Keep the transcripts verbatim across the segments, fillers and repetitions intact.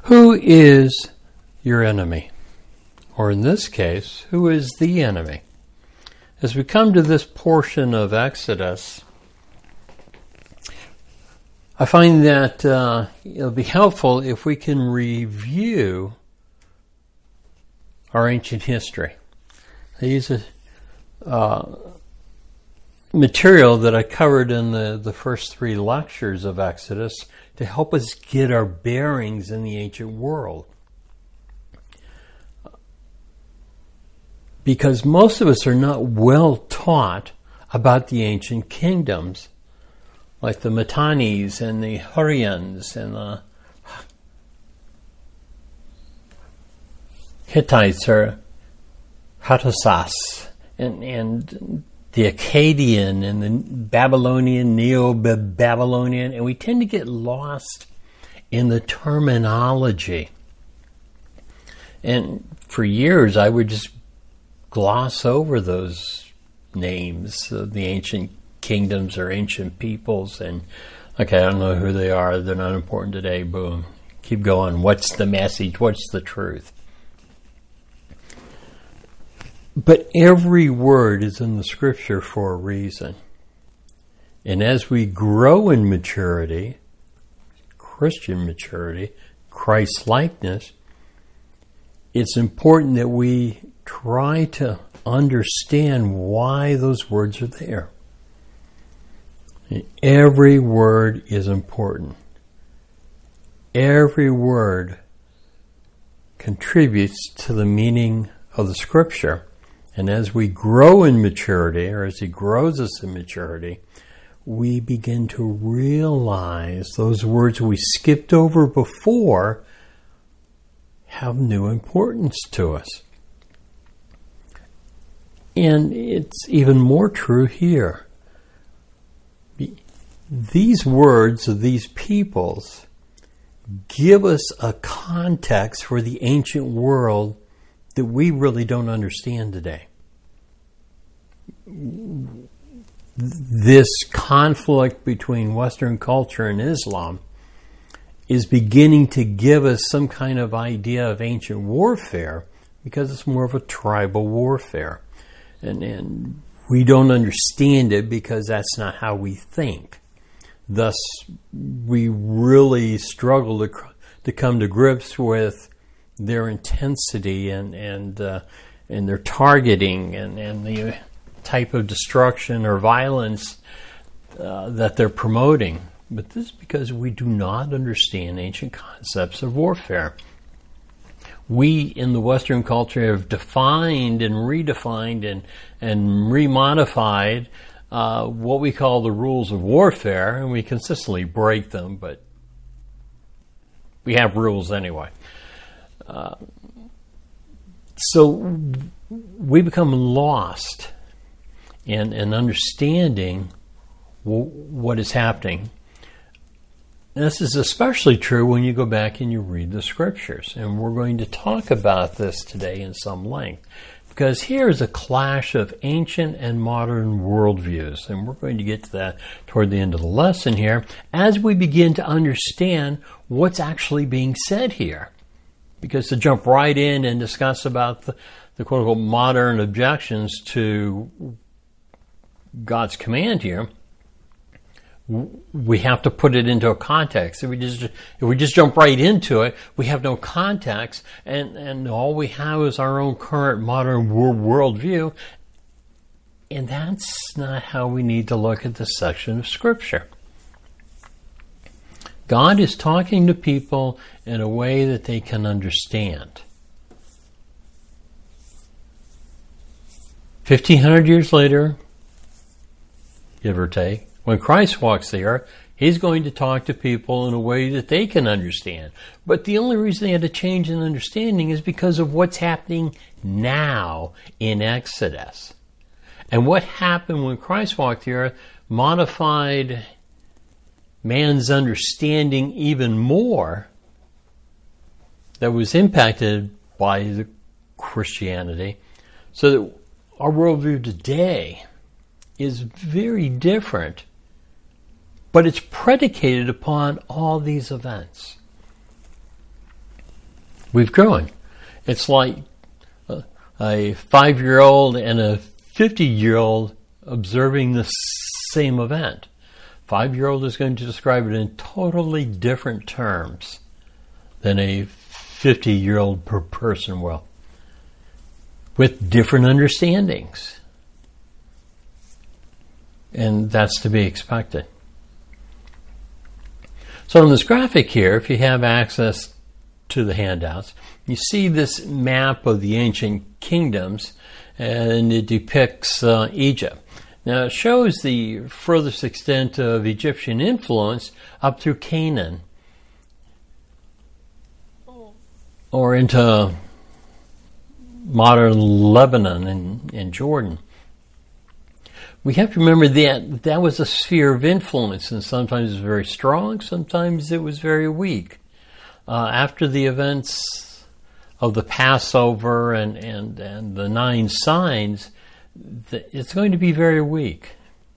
Who is your enemy? Or in this case, who is the enemy? As we come to this portion of Exodus, I find that uh, it'll be helpful if we can review our ancient history. I use a uh, material that I covered in the, the first three lectures of Exodus to help us get our bearings in the ancient world. Because most of us are not well taught about the ancient kingdoms, like the Mitannis and the Hurrians and the Hittites or Hattusas and, and the Akkadian and the Babylonian, Neo-Babylonian, and we tend to get lost in the terminology. And for years I would just gloss over those names of the ancient kingdoms or ancient peoples and, okay, I don't know who they are, they're not important today, boom. Keep going. What's the message? What's the truth? But every word is in the scripture for a reason. And as we grow in maturity, Christian maturity, Christ-likeness, it's important that we try to understand why those words are there. Every word is important. Every word contributes to the meaning of the scripture. And as we grow in maturity, or as he grows us in maturity, we begin to realize those words we skipped over before have new importance to us. And it's even more true here. These words of these peoples give us a context for the ancient world that we really don't understand today. This conflict between Western culture and Islam is beginning to give us some kind of idea of ancient warfare because it's more of a tribal warfare. And, and we don't understand it because that's not how we think. Thus, we really struggle to to come to grips with their intensity and and uh, and their targeting and, and the type of destruction or violence uh, that they're promoting. But this is because we do not understand ancient concepts of warfare. We in the Western culture have defined and redefined and, and remodified uh, what we call the rules of warfare, and we consistently break them, but we have rules anyway. Uh, so we become lost in, in understanding w- what is happening. This is especially true when you go back and you read the scriptures. And we're going to talk about this today in some length. Because here is a clash of ancient and modern worldviews. And we're going to get to that toward the end of the lesson here as we begin to understand what's actually being said here. Because to jump right in and discuss about the, the quote-unquote modern objections to God's command here, we have to put it into a context. If we just if we just jump right into it, we have no context, and, and all we have is our own current modern world worldview, and that's not how we need to look at this section of Scripture. God is talking to people in a way that they can understand. Fifteen hundred years later, give or take, when Christ walks the earth, he's going to talk to people in a way that they can understand. But the only reason they had a change in understanding is because of what's happening now in Exodus. And what happened when Christ walked the earth modified man's understanding even more, that was impacted by the Christianity, so that our worldview today is very different, but it's predicated upon all these events. we've grown. It's like a, a five-year-old and a fifty-year-old observing the same event. Five-year-old is going to describe it in totally different terms than a fifty-year-old per person will, with different understandings. And that's to be expected. So in this graphic here, if you have access to the handouts, you see this map of the ancient kingdoms, and it depicts uh, Egypt. Now it shows the furthest extent of Egyptian influence up through Canaan, or into modern Lebanon and, and Jordan. We have to remember that that was a sphere of influence, and sometimes it was very strong, sometimes it was very weak. Uh, after the events of the Passover and, and, and the nine signs, it's going to be very weak.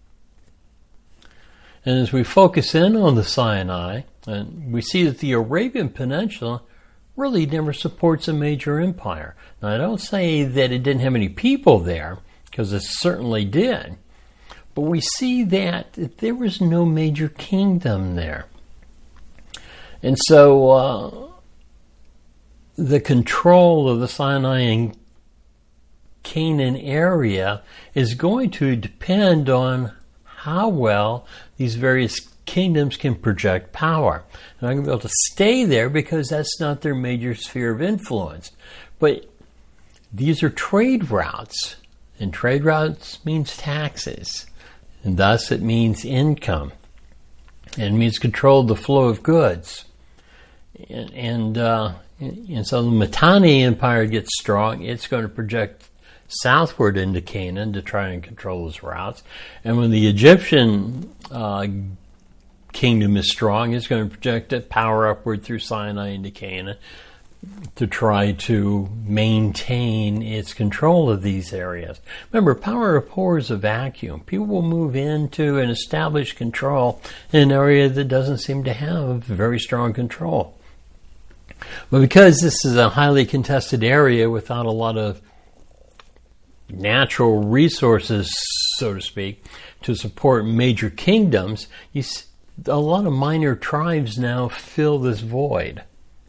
And as we focus in on the Sinai, and we see that the Arabian Peninsula really never supports a major empire. Now, I don't say that it didn't have any people there, because it certainly did. But we see that there was no major kingdom there. And so uh, the control of the Sinai and Canaan area is going to depend on how well these various kingdoms can project power. And I'm going to be able to stay there because that's not their major sphere of influence. But these are trade routes, and trade routes means taxes. And thus it means income. And it means control of the flow of goods. And, and, uh, and so the Mitanni Empire gets strong. It's going to project southward into Canaan to try and control those routes. And when the Egyptian uh, kingdom is strong, it's going to project that power upward through Sinai into Canaan to try to maintain its control of these areas. Remember, power abhors a vacuum. People will move into and establish control in an area that doesn't seem to have very strong control. But because this is a highly contested area without a lot of natural resources, so to speak, to support major kingdoms, you see, a lot of minor tribes now fill this void.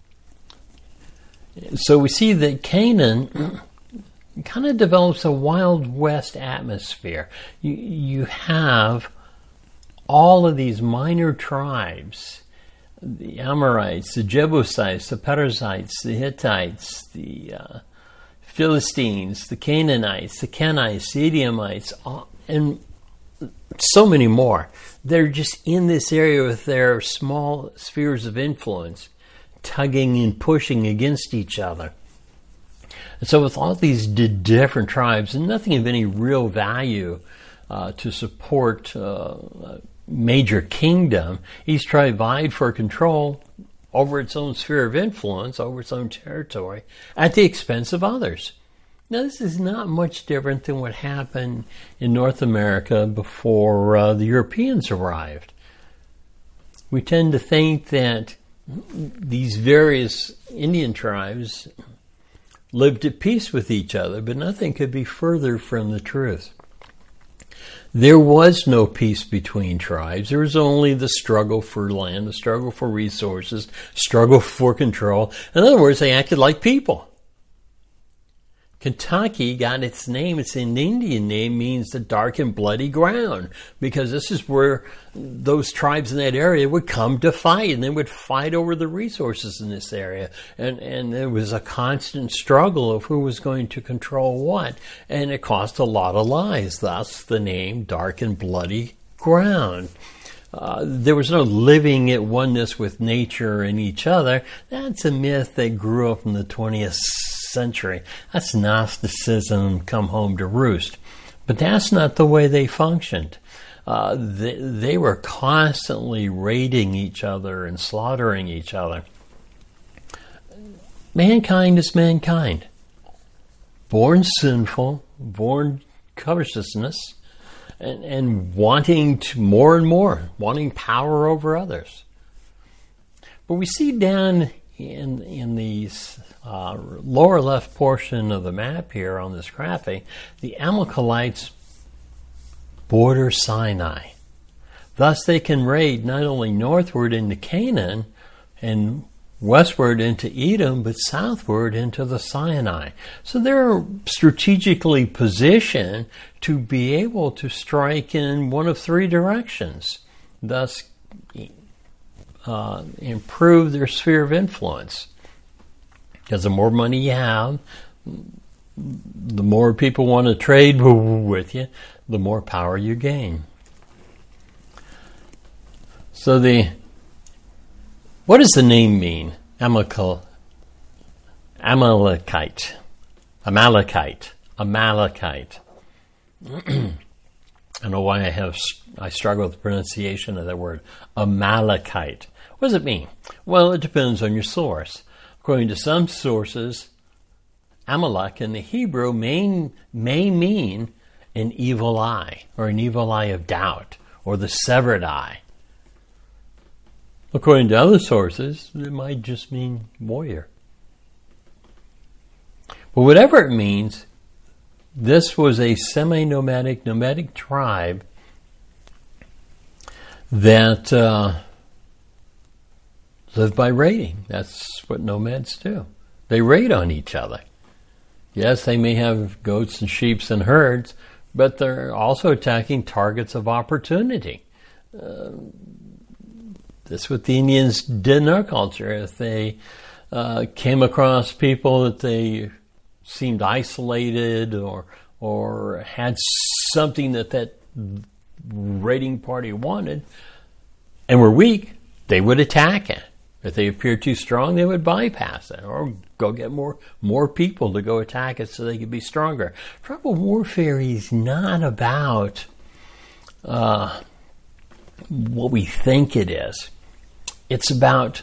So we see that Canaan kind of develops a Wild West atmosphere. You, you have all of these minor tribes, the Amorites, the Jebusites, the Perizzites, the Hittites, the uh, Philistines, the Canaanites, the Kenites, the Edomites, and so many more. They're just in this area with their small spheres of influence, tugging and pushing against each other. And so with all these d- different tribes, and nothing of any real value uh, to support uh, a major kingdom, each tribe vied for control over its own sphere of influence, over its own territory, at the expense of others. Now, this is not much different than what happened in North America before uh, the Europeans arrived. We tend to think that these various Indian tribes lived at peace with each other, but nothing could be further from the truth. There was no peace between tribes. There was only the struggle for land, the struggle for resources, struggle for control. In other words, they acted like people. Kentucky got its name, its Indian name, means the dark and bloody ground, because this is where those tribes in that area would come to fight, and they would fight over the resources in this area. And, and there was a constant struggle of who was going to control what, and it cost a lot of lives, thus the name Dark and Bloody Ground. Uh, there was no living at oneness with nature and each other. That's a myth that grew up in the twentieth century. That's Gnosticism come home to roost. But that's not the way they functioned. Uh, they, they were constantly raiding each other and slaughtering each other. Mankind is mankind. Born sinful, born covetousness, and, and wanting to more and more, wanting power over others. But we see down in in the uh, lower left portion of the map here on this graphic, the Amalekites border Sinai. Thus, they can raid not only northward into Canaan and westward into Edom, but southward into the Sinai. So they're strategically positioned to be able to strike in one of three directions, thus uh, improve their sphere of influence. Because the more money you have, the more people want to trade with you, the more power you gain. So the what does the name mean? Amalekite, Amalekite, Amalekite, Amalekite. I don't know why I have I struggle with the pronunciation of that word, Amalekite. What does it mean? Well, it depends on your source. According to some sources, Amalek in the Hebrew may, may mean an evil eye, or an evil eye of doubt, or the severed eye. According to other sources, it might just mean warrior. But whatever it means, this was a semi-nomadic, nomadic tribe that uh, lived by raiding. That's what nomads do. They raid on each other. Yes, they may have goats and sheep and herds, but they're also attacking targets of opportunity. Uh, That's what the Indians did in our culture. If they uh, came across people that they seemed isolated or or had something that that raiding party wanted and were weak, they would attack it. If they appeared too strong, they would bypass it or go get more more people to go attack it so they could be stronger. Tribal warfare is not about uh, what we think it is. It's about,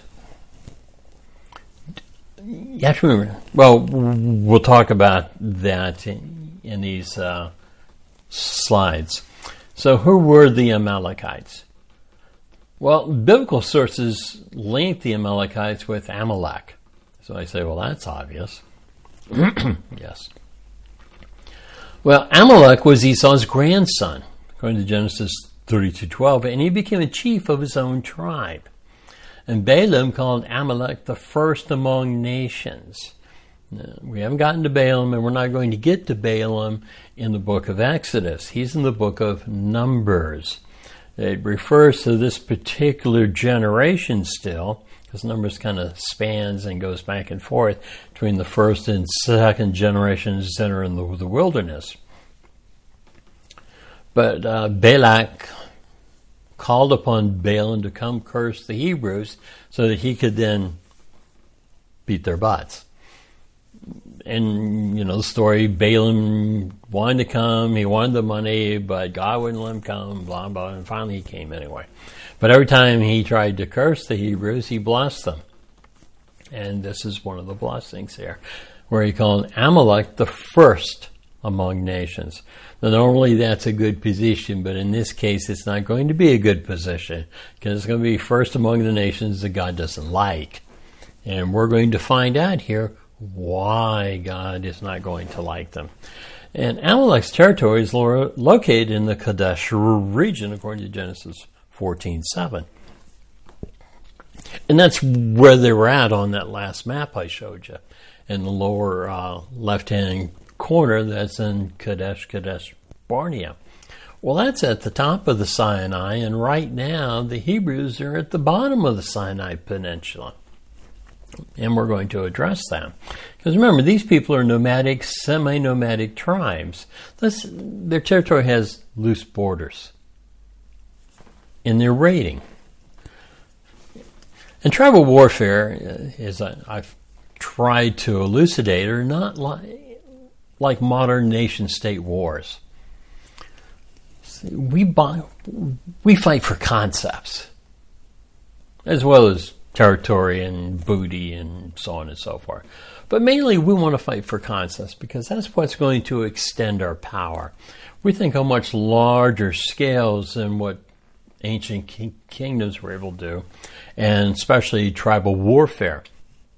you have to remember, well, we'll talk about that in, in these uh, slides. So who were the Amalekites? Well, biblical sources link the Amalekites with Amalek. So I say, well, that's obvious. Yes. Well, Amalek was Esau's grandson, according to Genesis thirty-two twelve, and he became a chief of his own tribe. And Balaam called Amalek the first among nations. Now, we haven't gotten to Balaam, and we're not going to get to Balaam in the book of Exodus. He's in the book of Numbers. It refers to this particular generation still, because Numbers kind of spans and goes back and forth between the first and second generations that are in the, the wilderness. But uh, Balak called upon Balaam to come curse the Hebrews so that he could then beat their butts. And, you know, the story, Balaam wanted to come, he wanted the money, but God wouldn't let him come, blah, blah, and finally he came anyway. But every time he tried to curse the Hebrews, he blessed them. And this is one of the blessings here, where he called Amalek the first among nations. Now, normally that's a good position, but in this case it's not going to be a good position because it's going to be first among the nations that God doesn't like. And we're going to find out here why God is not going to like them. And Amalek's territory is lo- located in the Kadesh region, according to Genesis fourteen seven. And that's where they were at on that last map I showed you. In the lower uh, left-hand corner, that's in Kadesh, Kadesh Barnea. Well, that's at the top of the Sinai, and right now the Hebrews are at the bottom of the Sinai Peninsula. And we're going to address that. Because remember, these people are nomadic, semi-nomadic tribes. This, their territory has loose borders in their raiding. And tribal warfare, as I, I've tried to elucidate, are not like, like modern nation-state wars. We buy, we fight for concepts, as well as territory and booty and so on and so forth. But mainly we want to fight for concepts because that's what's going to extend our power. We think on much larger scales than what ancient ki- kingdoms were able to do, and especially tribal warfare.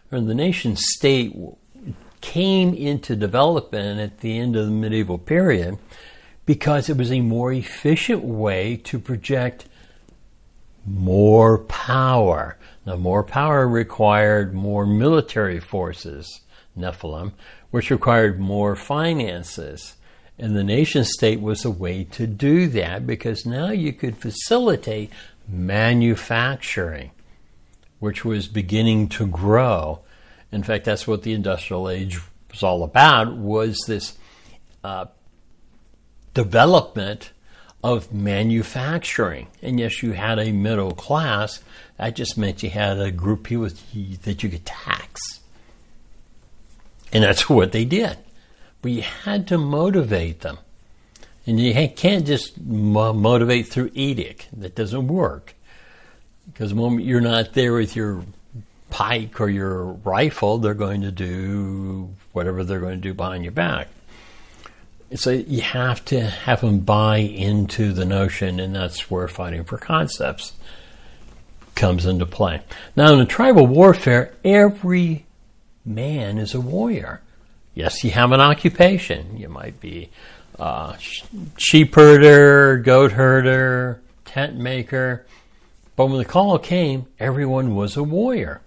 or the nation state came into development at the end of the medieval period because it was a more efficient way to project more power. Now, more power required more military forces, Nephilim, which required more finances. And the nation state was a way to do that because now you could facilitate manufacturing, which was beginning to grow. In fact, that's what the industrial age was all about, was this uh, development of manufacturing. And yes, you had a middle class. That just meant you had a group of people that you could tax. And that's what they did. But you had to motivate them. And you can't just mo- motivate through edict. That doesn't work. Because the moment you're not there with your pike or your rifle, they're going to do whatever they're going to do behind your back. So you have to have them buy into the notion, and that's where fighting for concepts comes into play. Now, in the tribal warfare, every man is a warrior. Yes, you have an occupation. You might be a sheep herder, goat herder, tent maker. But when the call came, everyone was a warrior.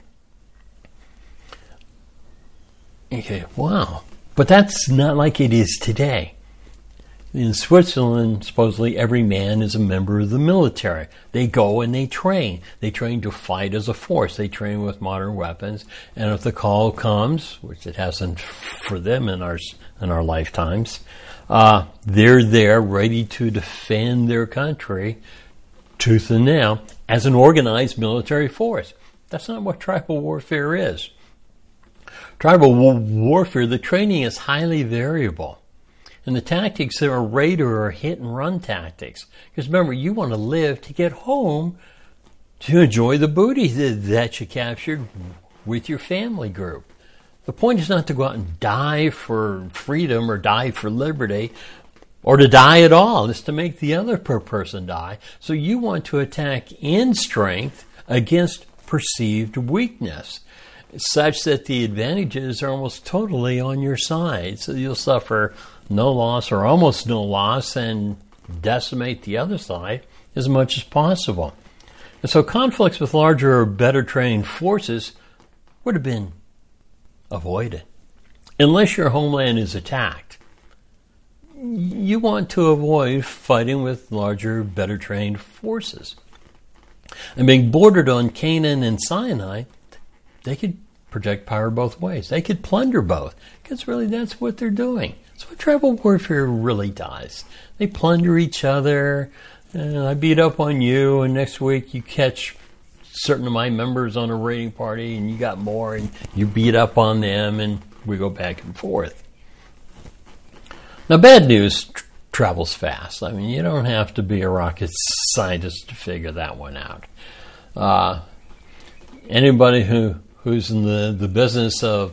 Okay, wow. But that's not like it is today. In Switzerland, supposedly every man is a member of the military. They go and they train. They train to fight as a force. They train with modern weapons. And if the call comes, which it hasn't for them in our in our lifetimes, uh, they're there ready to defend their country tooth and nail as an organized military force. That's not what tribal warfare is. Tribal warfare, the training is highly variable. And the tactics are raider or hit and run tactics. Because remember, you want to live to get home to enjoy the booty that you captured with your family group. The point is not to go out and die for freedom or die for liberty or to die at all. It's to make the other person die. So you want to attack in strength against perceived weakness, such that the advantages are almost totally on your side. So you'll suffer no loss or almost no loss and decimate the other side as much as possible. And so conflicts with larger or better trained forces would have been avoided. Unless your homeland is attacked, you want to avoid fighting with larger, better trained forces. And being bordered on Canaan and Sinai, they could project power both ways. They could plunder both, because really that's what they're doing. That's what tribal warfare really does. They plunder each other. Uh, I beat up on you, and next week you catch certain of my members on a raiding party, and you got more, and you beat up on them, and we go back and forth. Now, bad news tr- travels fast. I mean, you don't have to be a rocket scientist to figure that one out. Uh, anybody who who's in the, the business of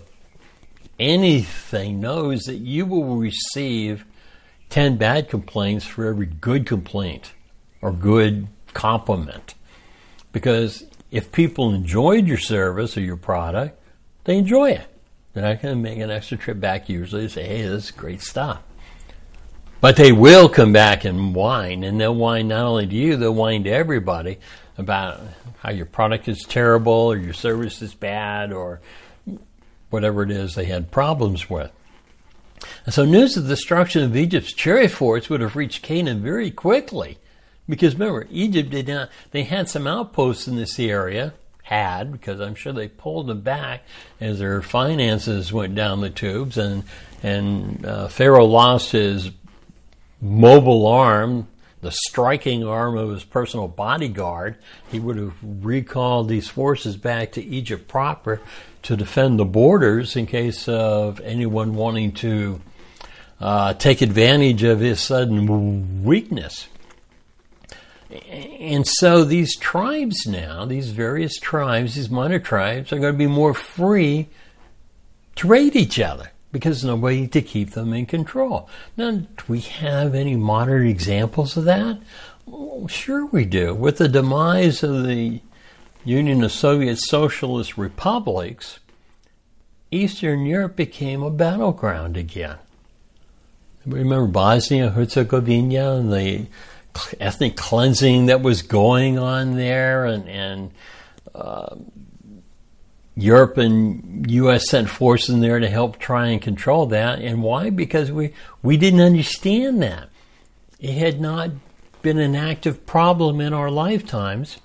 anything knows that you will receive ten bad complaints for every good complaint or good compliment. Because if people enjoyed your service or your product, they enjoy it. They're not going to make an extra trip back usually and say, hey, this is great stuff. But they will come back and whine, and they'll whine not only to you, they'll whine to everybody about how your product is terrible or your service is bad or whatever it is they had problems with. And so news of the destruction of Egypt's chariot forts would have reached Canaan very quickly. Because remember, Egypt did not, they had some outposts in this area, had, because I'm sure they pulled them back as their finances went down the tubes, and, and uh, Pharaoh lost his mobile arm, the striking arm of his personal bodyguard. He would have recalled these forces back to Egypt proper to defend the borders in case of anyone wanting to uh, take advantage of his sudden weakness. And so these tribes now, these various tribes, these minor tribes, are going to be more free to raid each other because there's no way to keep them in control. Now, do we have any modern examples of that? Well, sure we do. With the demise of the Union of Soviet Socialist Republics Eastern Europe became a battleground again. Remember Bosnia, Herzegovina, and the ethnic cleansing that was going on there, and, and uh, Europe and U S sent forces in there to help try and control that. And why? Because we, we didn't understand that. It had not been an active problem in our lifetimes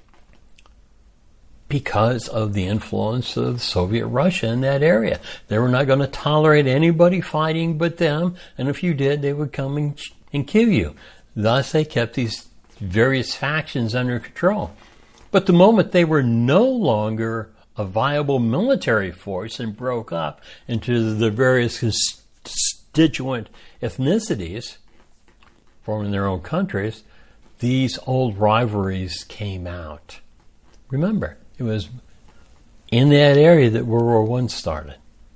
because of the influence of Soviet Russia in that area. They were not going to tolerate anybody fighting but them, and if you did, they would come and, and kill you. Thus, they kept these various factions under control. But the moment they were no longer a viable military force and broke up into the various constituent ethnicities, forming their own countries, these old rivalries came out. Remember, it was in that area that World War One started.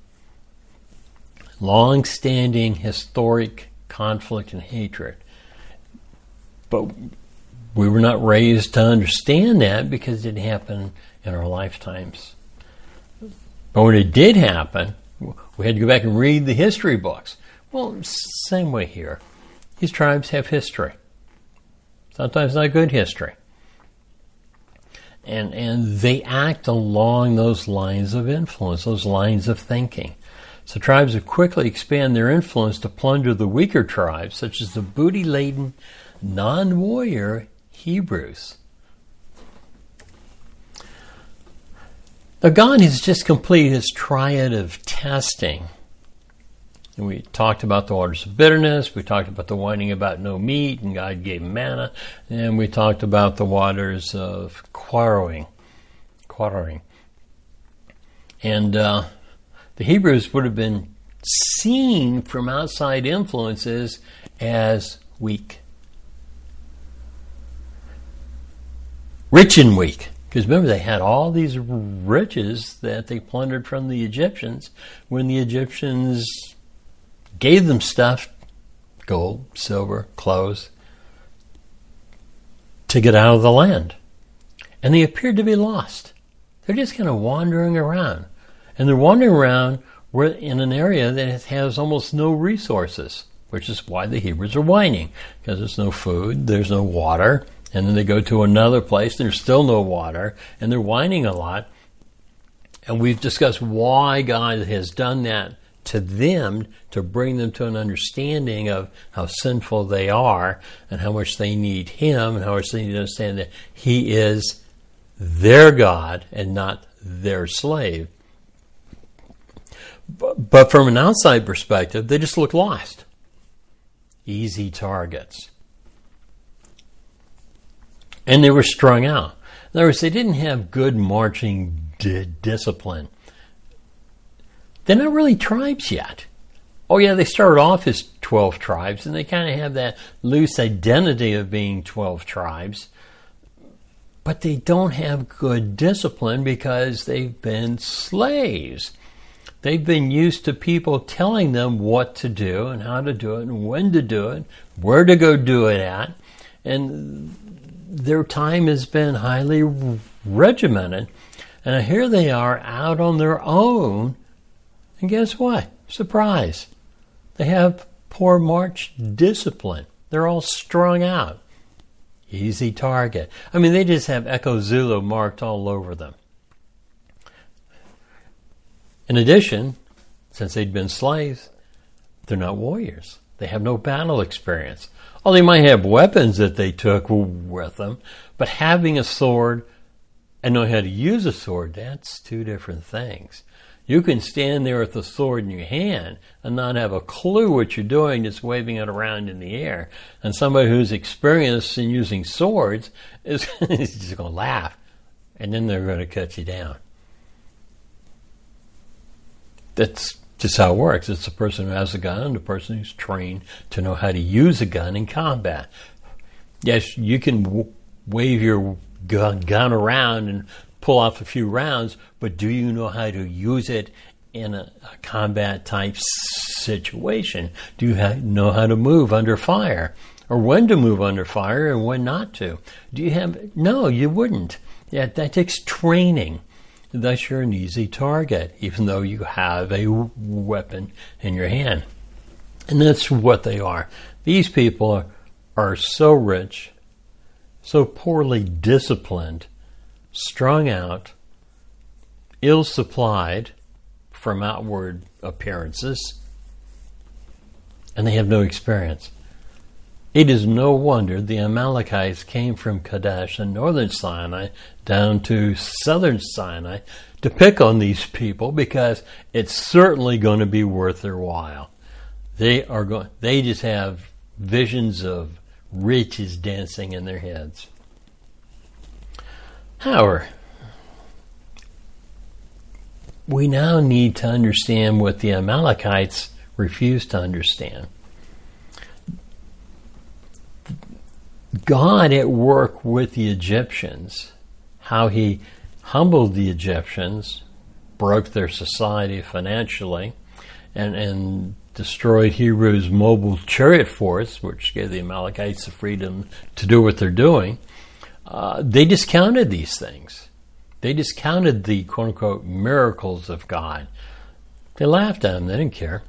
Long-standing historic conflict and hatred. But we were not raised to understand that because it didn't happen in our lifetimes. But when it did happen, we had to go back and read the history books. Well, same way here. These tribes have history. Sometimes not good history. And and they act along those lines of influence, those lines of thinking. So tribes would quickly expand their influence to plunder the weaker tribes, such as the booty-laden, non-warrior Hebrews. Now God has just completed his triad of testing. And we talked about the waters of bitterness, we talked about the whining about no meat, and God gave manna, and we talked about the waters of quarrelling. quarrelling. And uh, the Hebrews would have been seen from outside influences as weak. Rich and weak. Because remember, they had all these riches that they plundered from the Egyptians when the Egyptians gave them stuff, gold, silver, clothes, to get out of the land. And they appeared to be lost. They're just kind of wandering around. And they're wandering around in an area that has almost no resources, which is why the Hebrews are whining. Because there's no food, there's no water, and then they go to another place, and there's still no water, and they're whining a lot. And we've discussed why God has done that to them, to bring them to an understanding of how sinful they are and how much they need him and how much they need to understand that he is their God and not their slave. But, but from an outside perspective, they just look lost. Easy targets. And they were strung out. In other words, they didn't have good marching d- discipline. They're not really tribes yet. Oh yeah, they started off as twelve tribes, and they kind of have that loose identity of being twelve tribes. But they don't have good discipline because they've been slaves. They've been used to people telling them what to do and how to do it and when to do it, where to go do it at. And their time has been highly regimented. And here they are out on their own. And guess what? Surprise. They have poor march discipline. They're all strung out. Easy target. I mean, they just have Echo Zulu marked all over them. In addition, since they'd been slaves, they're not warriors. They have no battle experience. Oh, they might have weapons that they took with them, but having a sword and know how to use a sword, that's two different things. You can stand there with the sword in your hand and not have a clue what you're doing, just waving it around in the air. And somebody who's experienced in using swords is just going to laugh, and then they're going to cut you down. That's just how it works. It's the person who has a gun and the person who's trained to know how to use a gun in combat. Yes, you can w- wave your gun, gun around and pull off a few rounds, but do you know how to use it in a, a combat type situation? Do you ha- know how to move under fire, or when to move under fire and when not to? Do you have? No, you wouldn't. Yeah, that takes training. thus you're an easy target, even though you have a weapon in your hand. And that's what they are. These people are, are so rich, so poorly disciplined, strung out, ill-supplied from outward appearances, and they have no experience. It is no wonder the Amalekites came from Kadesh in northern Sinai down to southern Sinai to pick on these people, because it's certainly going to be worth their while. They are going. They just have visions of riches dancing in their heads. However, we now need to understand what the Amalekites refused to understand. God at work with the Egyptians, how he humbled the Egyptians, broke their society financially, and, and destroyed Hebrews' mobile chariot force, which gave the Amalekites the freedom to do what they're doing. Uh, they discounted these things. They discounted the quote-unquote miracles of God. They laughed at them. They didn't care.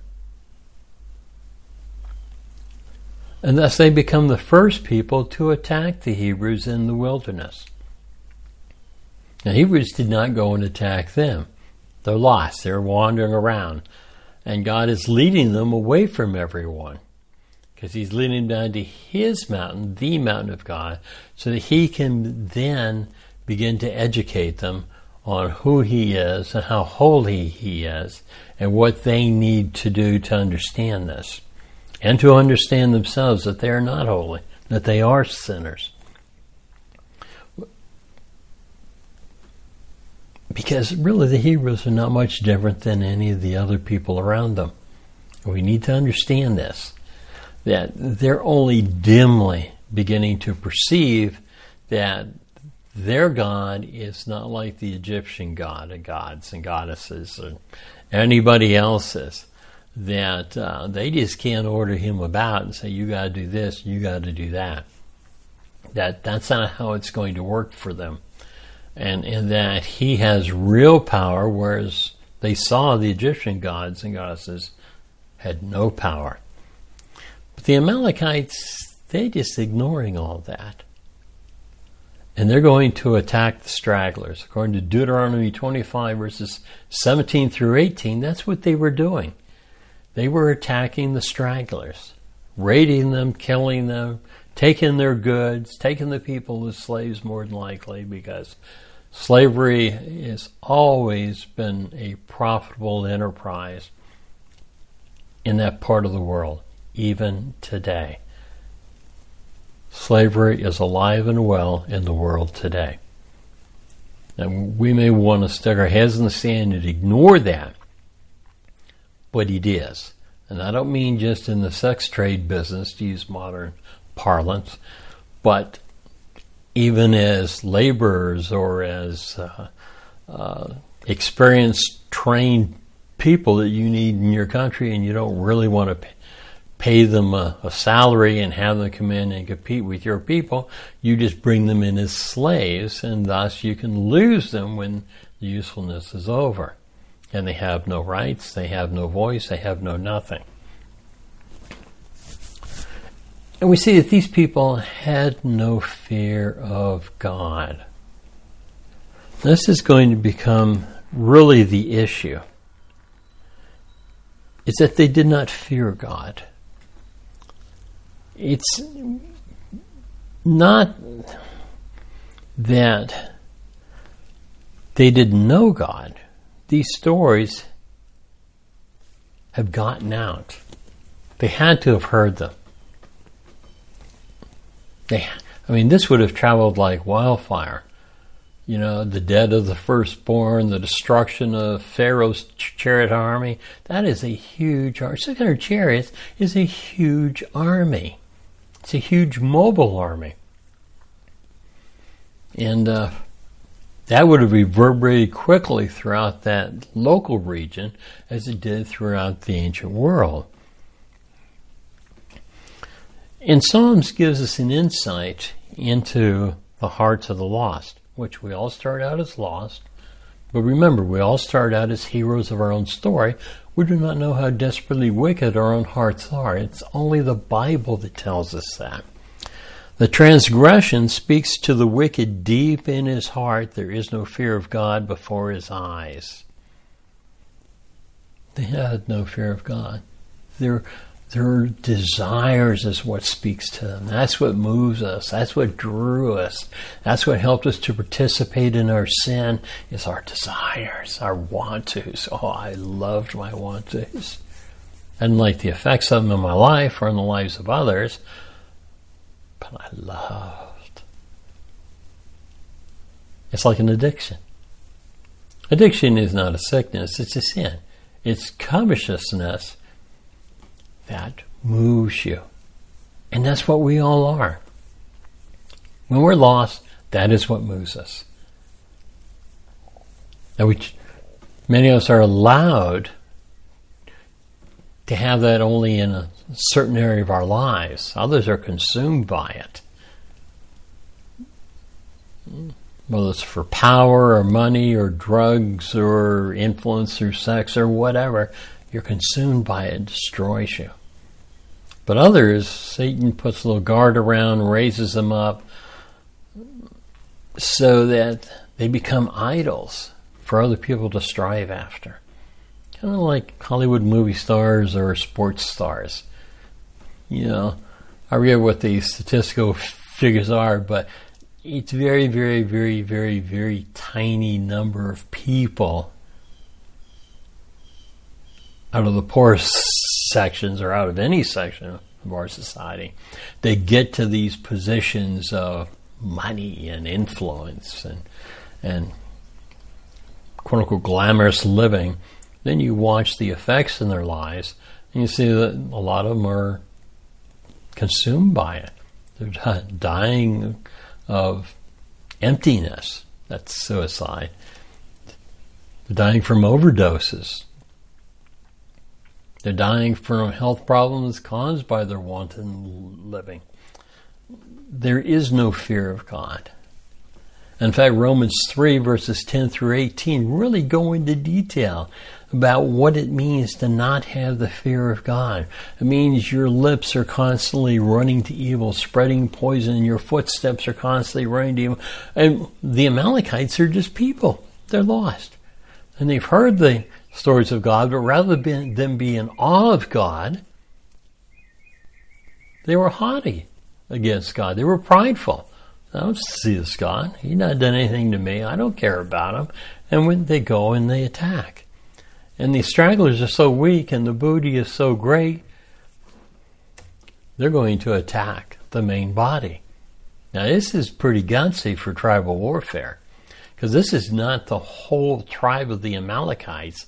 And thus they become the first people to attack the Hebrews in the wilderness. Now, Hebrews did not go and attack them. They're lost. They're wandering around. And God is leading them away from everyone, because he's leading them down to his mountain, the mountain of God, so that he can then begin to educate them on who he is and how holy he is and what they need to do to understand this, and to understand themselves that they are not holy, that they are sinners. Because really the Hebrews are not much different than any of the other people around them. We need to understand this, that they're only dimly beginning to perceive that their God is not like the Egyptian god and gods and goddesses or anybody else's, that uh, they just can't order him about and say, you got to do this, you got to do that. That that's not how it's going to work for them. And, and that he has real power, whereas they saw the Egyptian gods and goddesses had no power. But the Amalekites, they're just ignoring all that. And they're going to attack the stragglers. According to Deuteronomy twenty-five, verses seventeen through eighteen, that's what they were doing. They were attacking the stragglers, raiding them, killing them, taking their goods, taking the people as slaves more than likely, because slavery has always been a profitable enterprise in that part of the world, even today. Slavery is alive and well in the world today. And we may want to stick our heads in the sand and ignore that, but it is. And I don't mean just in the sex trade business, to use modern parlance, but even as laborers or as uh, uh, experienced, trained people that you need in your country, and you don't really want to pay, pay them a, a salary and have them come in and compete with your people. You just bring them in as slaves, and thus you can lose them when the usefulness is over. And they have no rights, they have no voice, they have no nothing. And we see that these people had no fear of God. This is going to become really the issue. It's that they did not fear God. It's not that they didn't know God. These stories have gotten out. They had to have heard them. They, I mean, this would have traveled like wildfire. You know, the death of the firstborn, the destruction of Pharaoh's chariot army. That is a huge army. six hundred chariots is a huge army. It's a huge mobile army. And uh, that would have reverberated quickly throughout that local region as it did throughout the ancient world. And Psalms gives us an insight into the hearts of the lost, which we all start out as lost, But remember, we all start out as heroes of our own story. We do not know how desperately wicked our own hearts are. It's only the Bible that tells us that. The transgression speaks to the wicked deep in his heart. There is no fear of God before his eyes. They had no fear of God. Their, their desires is what speaks to them. That's what moves us. That's what drew us. That's what helped us to participate in our sin, is our desires, our want-tos. Oh, I loved my want-tos. I didn't like the effects of them in my life or in the lives of others, but I loved. It's like an addiction. Addiction is not a sickness, it's a sin. It's covetousness that moves you. And that's what we all are. When we're lost, that is what moves us. And we, many of us are allowed to have that only in a certain area of our lives. Others are consumed by it. Whether it's for power or money or drugs or influence or sex or whatever, you're consumed by it, it destroys you. But others, Satan puts a little guard around, raises them up so that they become idols for other people to strive after. Kind of like Hollywood movie stars or sports stars. You know, I forget what the statistical figures are, but it's very, very, very, very, very tiny number of people out of the poorest sections or out of any section of our society. They get to these positions of money and influence and and quote unquote glamorous living. Then you watch the effects in their lives and you see that a lot of them are consumed by it. They're dying of emptiness. That's suicide. They're dying from overdoses. They're dying from health problems caused by their wanton living. There is no fear of God. In fact, Romans three verses ten through eighteen really go into detail about what it means to not have the fear of God. It means your lips are constantly running to evil, spreading poison. Your footsteps are constantly running to evil. And the Amalekites are just people. They're lost. And they've heard the stories of God, but rather than be in awe of God, they were haughty against God. They were prideful. I don't see this God. He's not done anything to me. I don't care about him. And when they go and they attack. And the stragglers are so weak and the booty is so great, they're going to attack the main body. Now this is pretty gutsy for tribal warfare, because this is not the whole tribe of the Amalekites.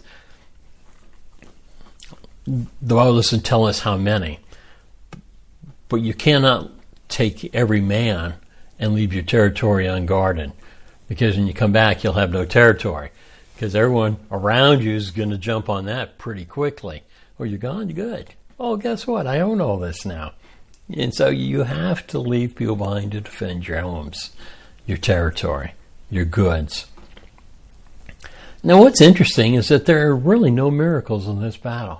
The Bible doesn't tell us how many. But you cannot take every man and leave your territory unguarded, because when you come back, you'll have no territory, because everyone around you is going to jump on that pretty quickly. Oh, you're gone? Good. Oh, guess what? I own all this now. And so you have to leave people behind to defend your homes, your territory, your goods. Now, what's interesting is that there are really no miracles in this battle.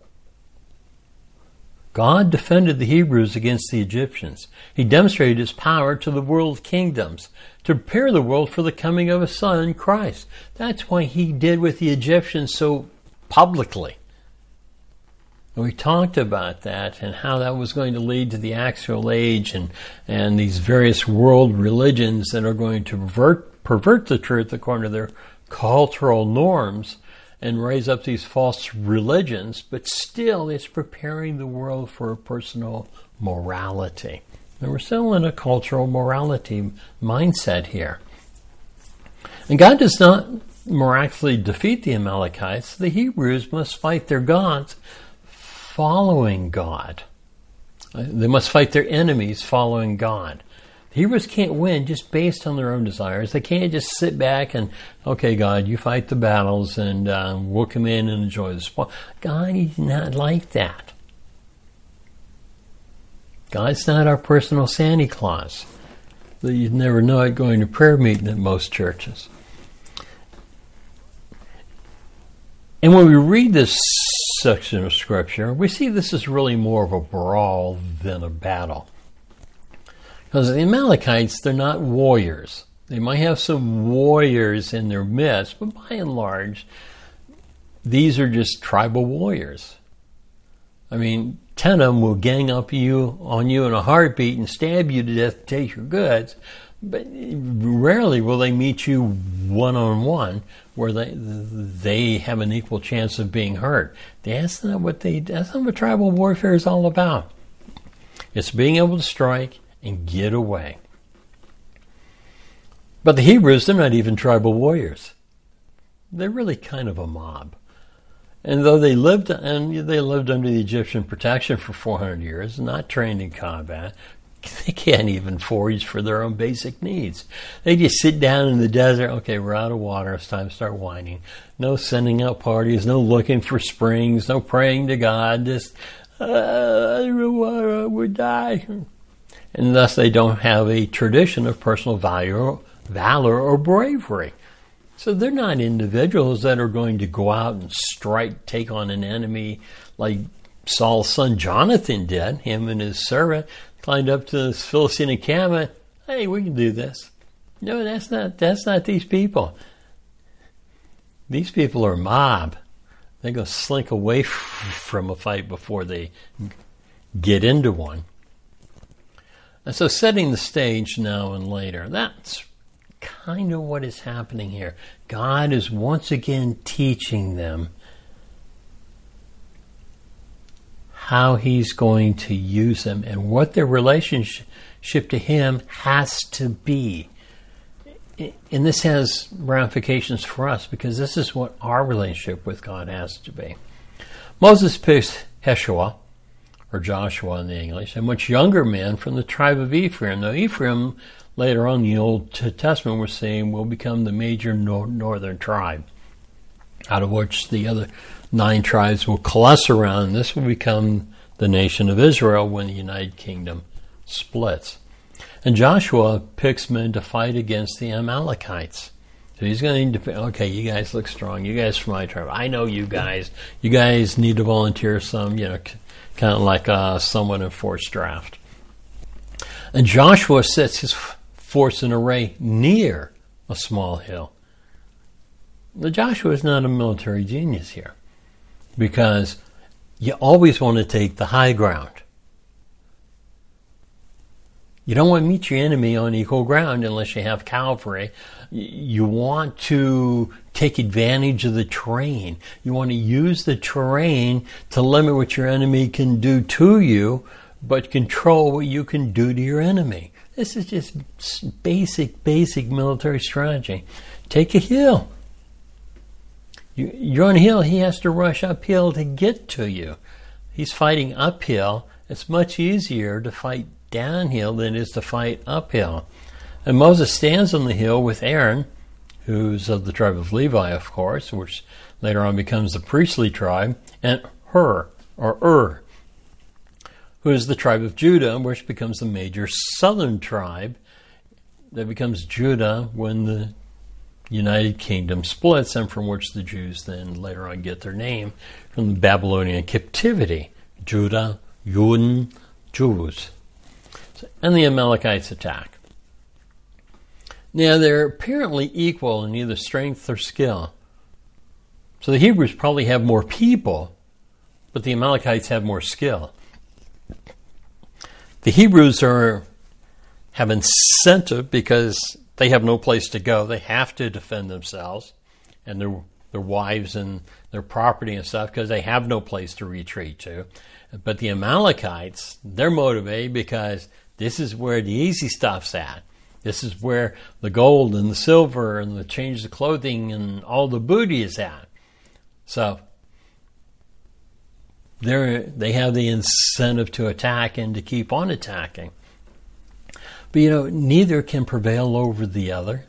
God defended the Hebrews against the Egyptians. He demonstrated his power to the world kingdoms to prepare the world for the coming of his Son, Christ. That's why he did with the Egyptians so publicly. And we talked about that and how that was going to lead to the actual age and, and these various world religions that are going to pervert, pervert the truth according to their cultural norms and raise up these false religions, but still it's preparing the world for a personal morality. And we're still in a cultural morality mindset here. And God does not miraculously defeat the Amalekites. The Hebrews must fight their gods following God. They must fight their enemies following God. The Hebrews can't win just based on their own desires. They can't just sit back and, okay, God, you fight the battles and uh, we'll come in and enjoy the spoil. God is not like that. God's not our personal Santa Claus. You'd never know it going to prayer meeting at most churches. And when we read this section of Scripture, we see this is really more of a brawl than a battle. Because the Amalekites, they're not warriors. They might have some warriors in their midst, but by and large, these are just tribal warriors. I mean, ten of them will gang up you on you in a heartbeat and stab you to death to take your goods, but rarely will they meet you one-on-one where they they have an equal chance of being hurt. That's not what they. That's not what tribal warfare is all about. It's being able to strike and get away. But the Hebrews, they're not even tribal warriors. They're really kind of a mob. And though they lived and they lived under the Egyptian protection for four hundred years, not trained in combat, they can't even forage for their own basic needs. They just sit down in the desert. Okay, we're out of water. It's time to start whining. No sending out parties. No looking for springs. No praying to God. Just, uh, we're dying. And thus they don't have a tradition of personal value, valor or bravery. So they're not individuals that are going to go out and strike, take on an enemy like Saul's son Jonathan did. Him and his servant climbed up to this Philistine encampment. Hey, we can do this. No, that's not. That's not these people. These people are a mob. They're going to slink away from a fight before they get into one. And so, setting the stage now and later. That's kind of what is happening here. God is once again teaching them how he's going to use them and what their relationship to him has to be. And this has ramifications for us because this is what our relationship with God has to be. Moses picks Heshua, or Joshua in the English, a much younger man from the tribe of Ephraim. Now Ephraim, later on in the Old Testament, we're saying will become the major no- northern tribe, out of which the other nine tribes will coalesce around, and this will become the nation of Israel when the United Kingdom splits. And Joshua picks men to fight against the Amalekites. So he's going to, okay, you guys look strong. You guys from my tribe. I know you guys. You guys need to volunteer some, you know, kind of like uh, someone in forced draft. And Joshua sets his force in array near a small hill. Now, Joshua is not a military genius here because you always want to take the high ground. You don't want to meet your enemy on equal ground unless you have cavalry. You want to take advantage of the terrain. You want to use the terrain to limit what your enemy can do to you, but control what you can do to your enemy. This is just basic, basic military strategy. Take a hill. You, you're on a hill. He has to rush uphill to get to you. He's fighting uphill. It's much easier to fight downhill than it is to fight uphill. And Moses stands on the hill with Aaron, who's of the tribe of Levi, of course, which later on becomes the priestly tribe, and Hur, or Ur, who is the tribe of Judah, which becomes the major southern tribe that becomes Judah when the United Kingdom splits, and from which the Jews then later on get their name from the Babylonian captivity. Judah, Yun, Jews. And the Amalekites attack. Now, they're apparently equal in either strength or skill. So the Hebrews probably have more people, but the Amalekites have more skill. The Hebrews are have incentive because they have no place to go. They have to defend themselves and their their wives and their property and stuff because they have no place to retreat to. But the Amalekites, they're motivated because this is where the easy stuff's at. This is where the gold and the silver and the change of clothing and all the booty is at. So they they have the incentive to attack and to keep on attacking. But you know, neither can prevail over the other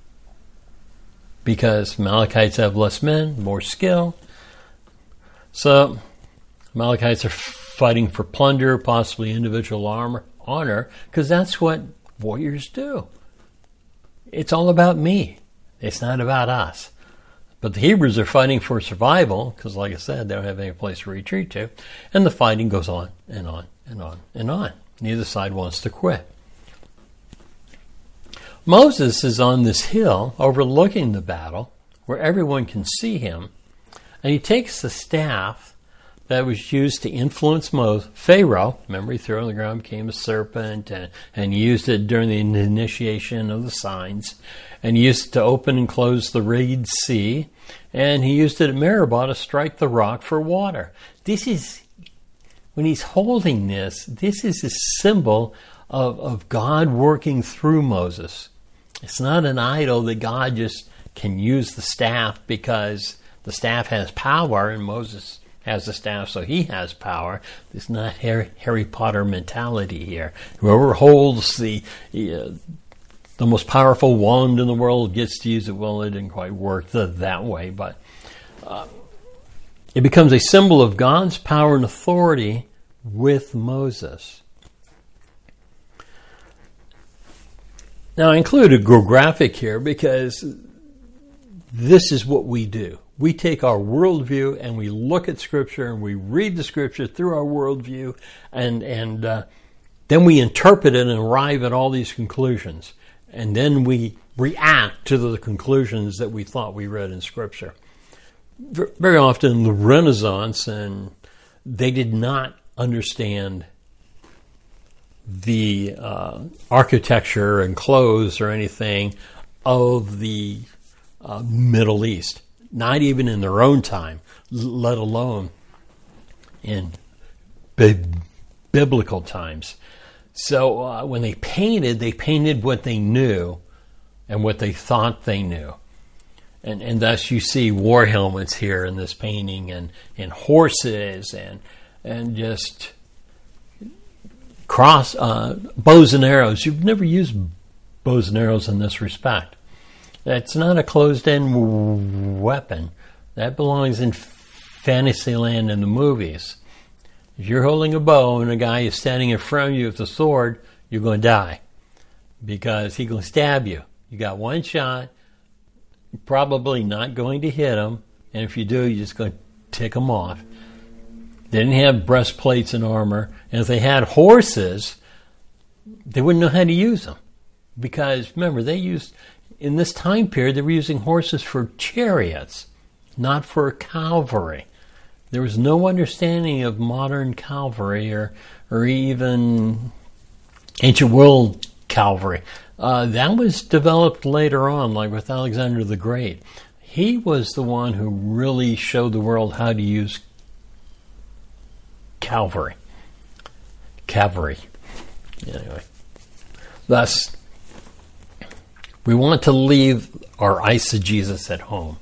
because Amalekites have less men, more skill. So Amalekites are fighting for plunder, possibly individual armor, honor, because that's what warriors do. It's all about me. It's not about us. But the Hebrews are fighting for survival because, like I said, they don't have any place to retreat to. And the fighting goes on and on and on and on. Neither side wants to quit. Moses is on this hill overlooking the battle where everyone can see him. And he takes the staff that was used to influence Moses, Pharaoh. Remember, he threw it on the ground, became a serpent, and, and used it during the initiation of the signs. And he used it to open and close the Red Sea. And he used it at Meribah to strike the rock for water. This is, when he's holding this, this is a symbol of, of God working through Moses. It's not an idol that God just can use the staff because the staff has power and Moses has the staff so he has power. There's not Harry, Harry Potter mentality here. Whoever holds the uh, the most powerful wand in the world gets to use it. Well, it didn't quite work the, that way, but uh, it becomes a symbol of God's power and authority with Moses. Now, I include a graphic here because this is what we do. We take our worldview and we look at Scripture and we read the Scripture through our worldview, and and uh, then we interpret it and arrive at all these conclusions. And then we react to the conclusions that we thought we read in Scripture. Very often, the Renaissance, and they did not understand the uh, architecture and clothes or anything of the uh, Middle East. Not even in their own time, let alone in bi- biblical times. So uh, when they painted, they painted what they knew and what they thought they knew. And and thus you see war helmets here in this painting, and, and horses, and and just cross uh, bows and arrows. You've never used bows and arrows in this respect. That's not a closed-end w- weapon. That belongs in Fantasyland in the movies. If you're holding a bow and a guy is standing in front of you with a sword, you're going to die because he's going to stab you. You got one shot, you're probably not going to hit him, and if you do, you're just going to tick him off. They didn't have breastplates and armor, and if they had horses, they wouldn't know how to use them because, remember, they used... in this time period, they were using horses for chariots, not for cavalry. There was no understanding of modern cavalry or or even ancient world cavalry. Uh, that was developed later on, like with Alexander the Great. He was the one who really showed the world how to use cavalry. Cavalry. Anyway. Thus, we want to leave our eisegesis at home.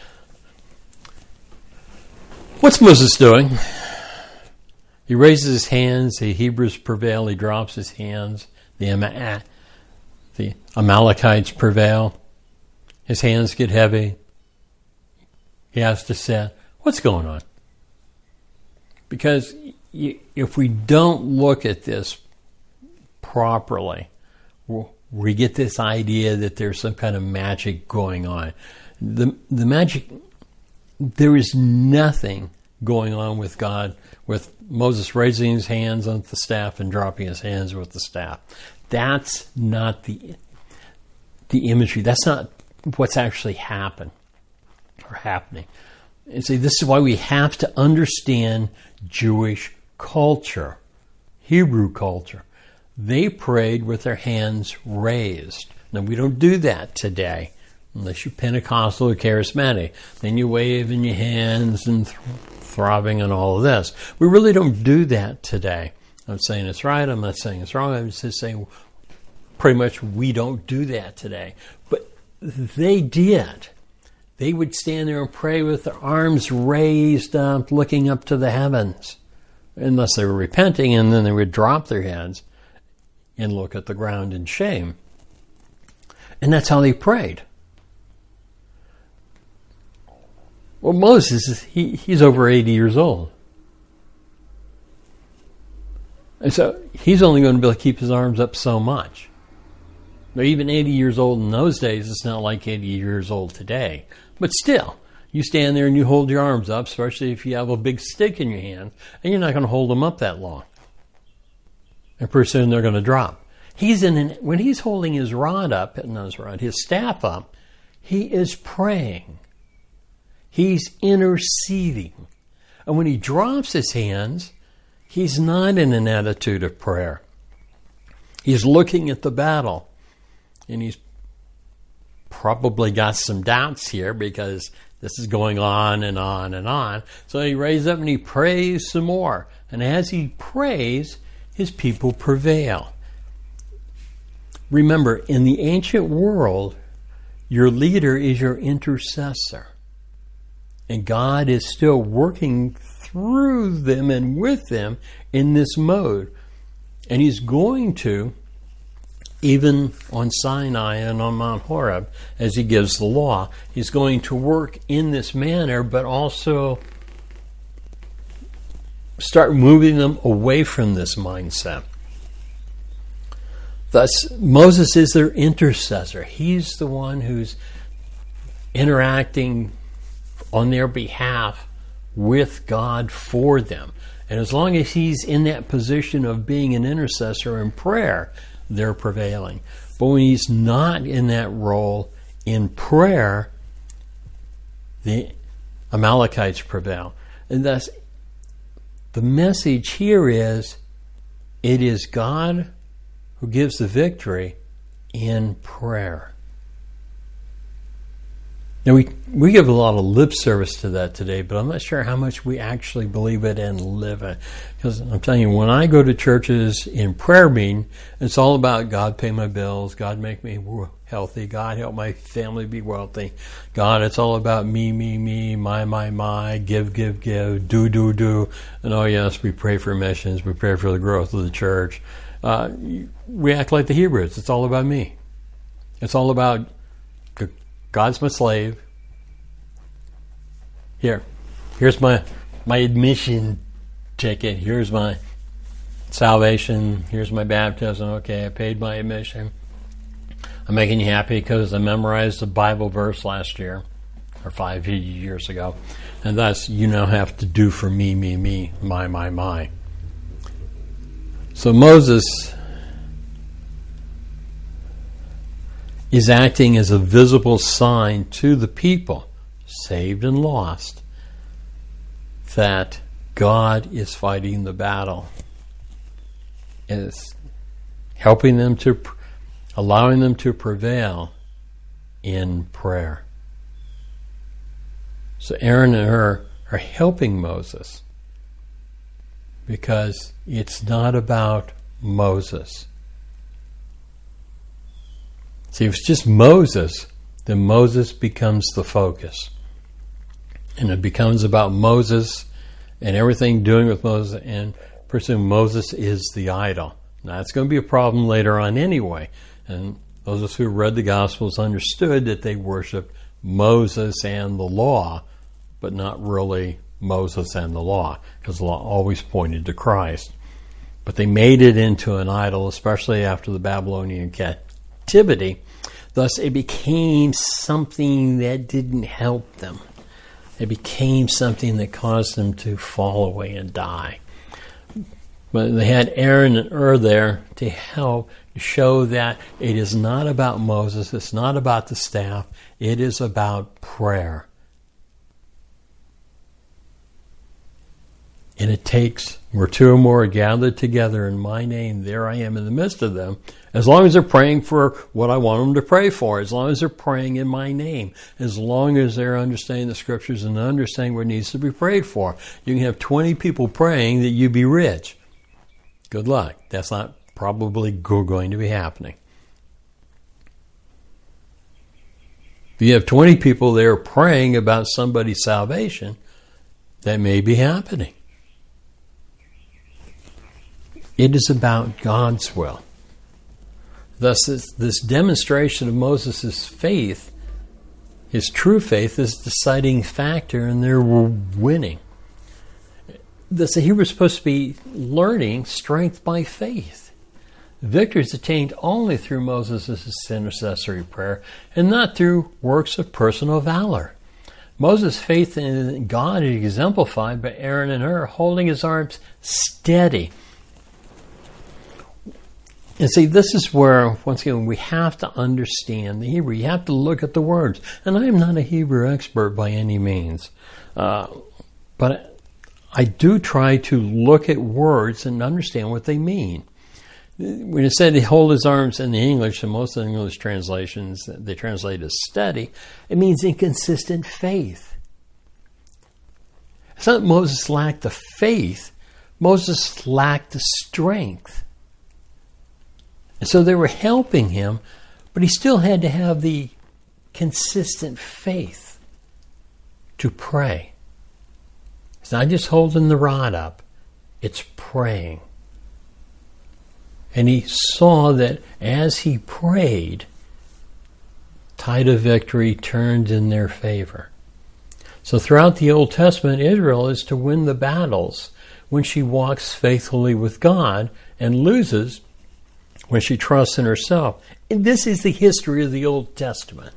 What's Moses doing? He raises his hands. The Hebrews prevail. He drops his hands. The, Am- the Amalekites prevail. His hands get heavy. He has to sit. What's going on? Because if we don't look at this properly, we get this idea that there's some kind of magic going on. The the magic, there is nothing going on with God, with Moses raising his hands on the staff and dropping his hands with the staff. That's not the the imagery. That's not what's actually happened or happening. And see, this is why we have to understand Jewish culture, Hebrew culture. They prayed with their hands raised. Now, we don't do that today, unless you're Pentecostal or charismatic. Then you wave in your hands and th- throbbing and all of this. We really don't do that today. I'm not saying it's right. I'm not saying it's wrong. I'm just saying pretty much we don't do that today. But they did. They would stand there and pray with their arms raised up, looking up to the heavens, unless they were repenting, and then they would drop their heads and look at the ground in shame. And that's how they prayed. Well, Moses, he, he's over eighty years old. And so he's only going to be able to keep his arms up so much. Now, even eighty years old in those days, it's not like eighty years old today. But still, You stand there and you hold your arms up, especially if you have a big stick in your hand, and you're not going to hold them up that long. And pretty soon they're going to drop. He's in an, when he's holding his rod up, not his rod, his staff up, he is praying. He's interceding. And when he drops his hands, he's not in an attitude of prayer. He's looking at the battle. And he's probably got some doubts here because this is going on and on and on. So he raises up and he prays some more. And as he prays, his people prevail. Remember, in the ancient world, your leader is your intercessor. And God is still working through them and with them in this mode. And he's going to, even on Sinai and on Mount Horeb, as he gives the law, he's going to work in this manner, but also start moving them away from this mindset. Thus, Moses is their intercessor. He's the one who's interacting on their behalf with God for them. And as long as he's in that position of being an intercessor in prayer, they're prevailing. But when he's not in that role in prayer, the Amalekites prevail. And thus, the message here is, it is God who gives the victory in prayer. Now, we, we give a lot of lip service to that today, but I'm not sure how much we actually believe it and live it. Because I'm telling you, when I go to churches in prayer meeting, it's all about God pay my bills, God make me healthy, God help my family be wealthy. God, it's all about me, me, me, my, my, my, give, give, give, do, do, do. And oh yes, we pray for missions, we pray for the growth of the church. Uh, we act like the Hebrews. It's all about me. It's all about God's my slave. Here, here's my my admission ticket. Here's my salvation. Here's my baptism. Okay, I paid my admission. I'm making you happy because I memorized a Bible verse last year, or five years ago. And thus, you now have to do for me, me, me, my, my, my. So Moses is acting as a visible sign to the people, saved and lost, that God is fighting the battle. And it's helping them to, allowing them to prevail in prayer. So Aaron and Hur are helping Moses because it's not about Moses. See, if it's just Moses, then Moses becomes the focus. And it becomes about Moses and everything doing with Moses, and presume Moses is the idol. Now, that's going to be a problem later on anyway. And those of us who read the Gospels understood that they worshiped Moses and the law, but not really Moses and the law, because the law always pointed to Christ. But they made it into an idol, especially after the Babylonian captivity. Thus, it became something that didn't help them. It became something that caused them to fall away and die. But they had Aaron and Hur there to help show that it is not about Moses, it's not about the staff, it is about prayer. And it takes, where two or more are gathered together in my name, there I am in the midst of them. As long as they're praying for what I want them to pray for, as long as they're praying in my name, as long as they're understanding the scriptures and understanding what needs to be prayed for. You can have twenty people praying that you be rich. Good luck. That's not probably going to be happening. If you have twenty people there praying about somebody's salvation, that may be happening. It is about God's will. Thus, this, this demonstration of Moses' faith, his true faith, is the deciding factor in their winning. Thus, he was supposed to be learning strength by faith. Victory is attained only through Moses' intercessory prayer and not through works of personal valor. Moses' faith in God is exemplified by Aaron and Hur holding his arms steady. And see, this is where, once again, we have to understand the Hebrew. You have to look at the words. And I am not a Hebrew expert by any means. Uh, but I do try to look at words and understand what they mean. When it said he hold his arms in the English, and most of the English translations, they translate as steady, it means inconsistent faith. It's not that Moses lacked the faith. Moses lacked the strength. And so they were helping him, but he still had to have the consistent faith to pray. It's not just holding the rod up. It's praying. And he saw that as he prayed, tide of victory turned in their favor. So throughout the Old Testament, Israel is to win the battles when she walks faithfully with God and loses when she trusts in herself. And this is the history of the Old Testament.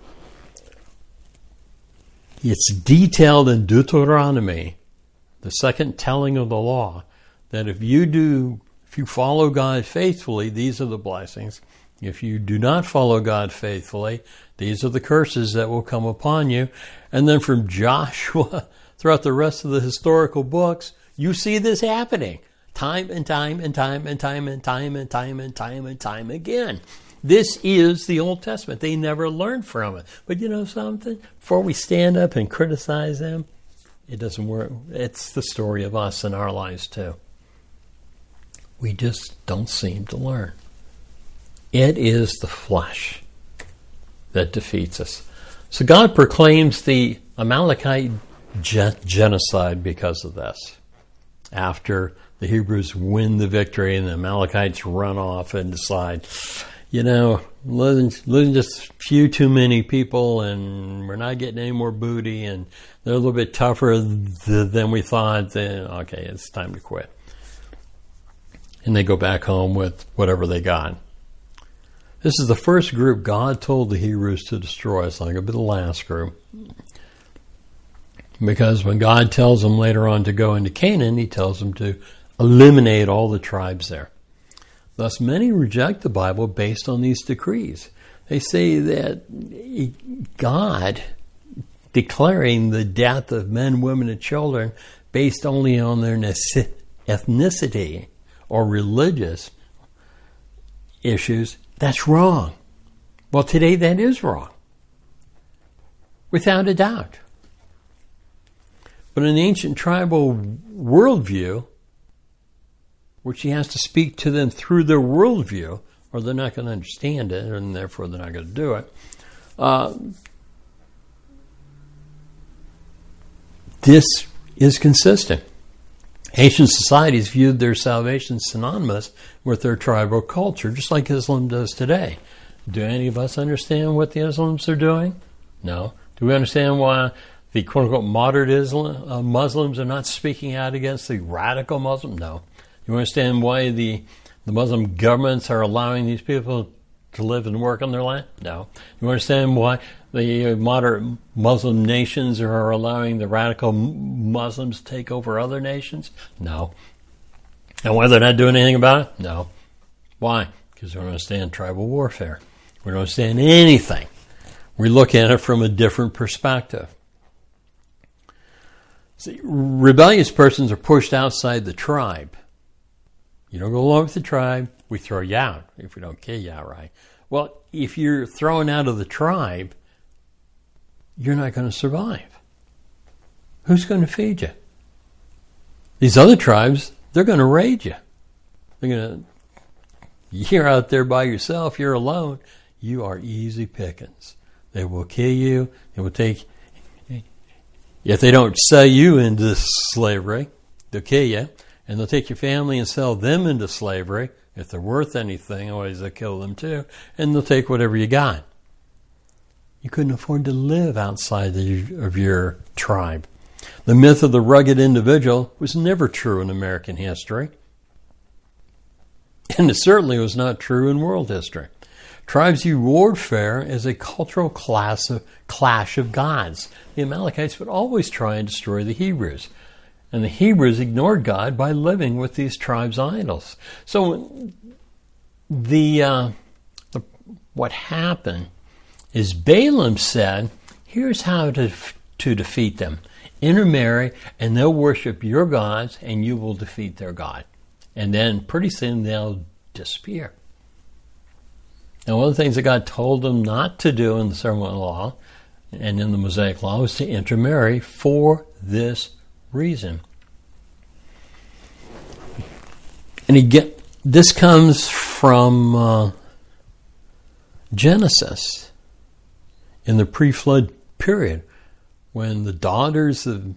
It's detailed in Deuteronomy, the second telling of the law, that if you do If you follow God faithfully, these are the blessings. If you do not follow God faithfully, these are the curses that will come upon you. And then from Joshua, throughout the rest of the historical books, you see this happening time and time and time and time and time and time and time and time again. This is the Old Testament. They never learned from it. But you know something? Before we stand up and criticize them, it doesn't work. It's the story of us and our lives too. We just don't seem to learn. It is the flesh that defeats us. So God proclaims the Amalekite gen- genocide because of this. After the Hebrews win the victory and the Amalekites run off and decide, you know, losing, losing just a few too many people and we're not getting any more booty and they're a little bit tougher th- than we thought, then okay, it's time to quit. And they go back home with whatever they got. This is the first group God told the Hebrews to destroy. It's not going to be the last group. Because when God tells them later on to go into Canaan, he tells them to eliminate all the tribes there. Thus, many reject the Bible based on these decrees. They say that God declaring the death of men, women, and children based only on their ethnicity or religious issues, that's wrong. Well, today that is wrong. Without a doubt. But in the ancient tribal worldview, which he has to speak to them through their worldview, or they're not going to understand it, and therefore they're not going to do it, uh, this is consistent. Ancient societies viewed their salvation synonymous with their tribal culture, just like Islam does today. Do any of us understand what the Muslims are doing? No. Do we understand why the quote-unquote moderate Islam, uh, Muslims are not speaking out against the radical Muslim? No. Do you understand why the, the Muslim governments are allowing these people to live and work on their land? No. You understand why the moderate Muslim nations are allowing the radical Muslims to take over other nations? No. And why they're not doing anything about it? No. Why? Because we don't understand tribal warfare. We don't understand anything. We look at it from a different perspective. See, rebellious persons are pushed outside the tribe. You don't go along with the tribe, we throw you out if we don't kill you outright. Well, if you're thrown out of the tribe, you're not going to survive. Who's going to feed you? These other tribes, they're going to raid you. They're going to, you're out there by yourself, you're alone, you are easy pickings. They will kill you, they will take, if they don't sell you into slavery, they'll kill you, and they'll take your family and sell them into slavery. If they're worth anything, otherwise they'll kill them too, and they'll take whatever you got. You couldn't afford to live outside the, of your tribe. The myth of the rugged individual was never true in American history. And it certainly was not true in world history. Tribes view warfare as a cultural class of, clash of gods. The Amalekites would always try and destroy the Hebrews. And the Hebrews ignored God by living with these tribes' idols. So the, uh, the what happened is Balaam said, here's how to, to defeat them. Intermarry, and they'll worship your gods, and you will defeat their God. And then pretty soon they'll disappear. Now, one of the things that God told them not to do in the ceremonial law and in the Mosaic law was to intermarry for this reason. And again, this comes from uh, Genesis in the pre-flood period, when the daughters of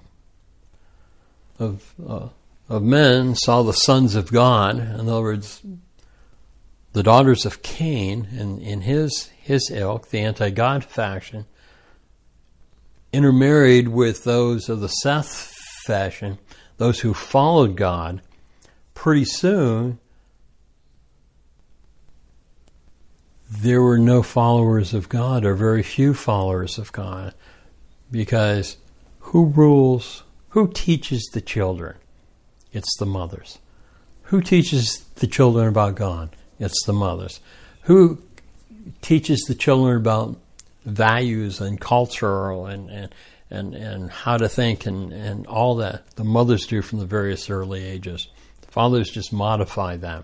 of uh, of men saw the sons of God. In other words, the daughters of Cain and in his his ilk, the anti-God faction, intermarried with those of the Seth faction, those who followed God. Pretty soon, there were no followers of God, or very few followers of God, because who rules, who teaches the children? It's the mothers. Who teaches the children about God? It's the mothers. Who teaches the children about values and culture and and, and, and how to think and, and all that? The mothers do from the various early ages. The fathers just modify that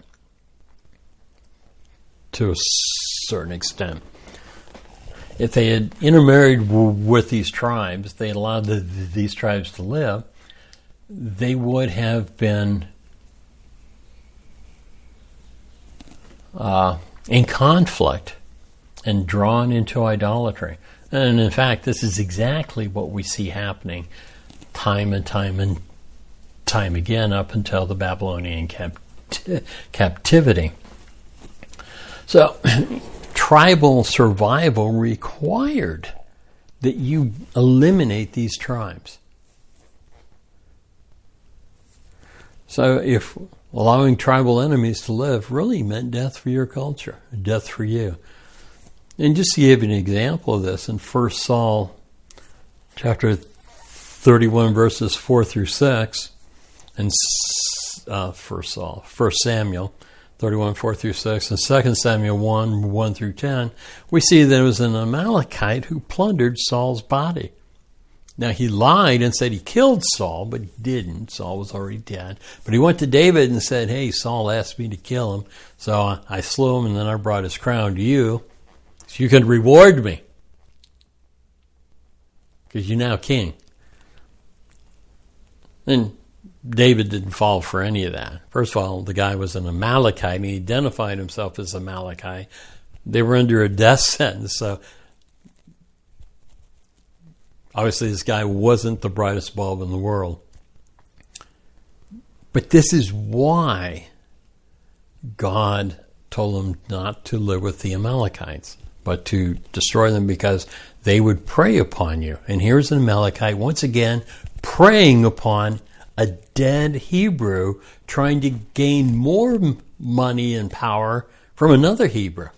to a certain extent. If they had intermarried with these tribes, they had allowed the, these tribes to live, they would have been uh, in conflict and drawn into idolatry. And in fact, this is exactly what we see happening time and time and time again up until the Babylonian cap- captivity. So, tribal survival required that you eliminate these tribes. So if allowing tribal enemies to live really meant death for your culture, death for you. And just to give you an example of this, in First Saul chapter thirty-one, verses four through six, and uh, First Saul, First Samuel thirty-one, four through six, and Second Samuel one, one through ten, we see that it was an Amalekite who plundered Saul's body. Now, he lied and said he killed Saul, but he didn't. Saul was already dead. But he went to David and said, hey, Saul asked me to kill him, so I slew him, and then I brought his crown to you, so you can reward me, because you're now king. And David didn't fall for any of that. First of all, the guy was an Amalekite, and he identified himself as Amalekite. They were under a death sentence, so obviously this guy wasn't the brightest bulb in the world. But this is why God told him not to live with the Amalekites, but to destroy them, because they would prey upon you. And here's an Amalekite, once again, preying upon a dead Hebrew, trying to gain more money and power from another Hebrew.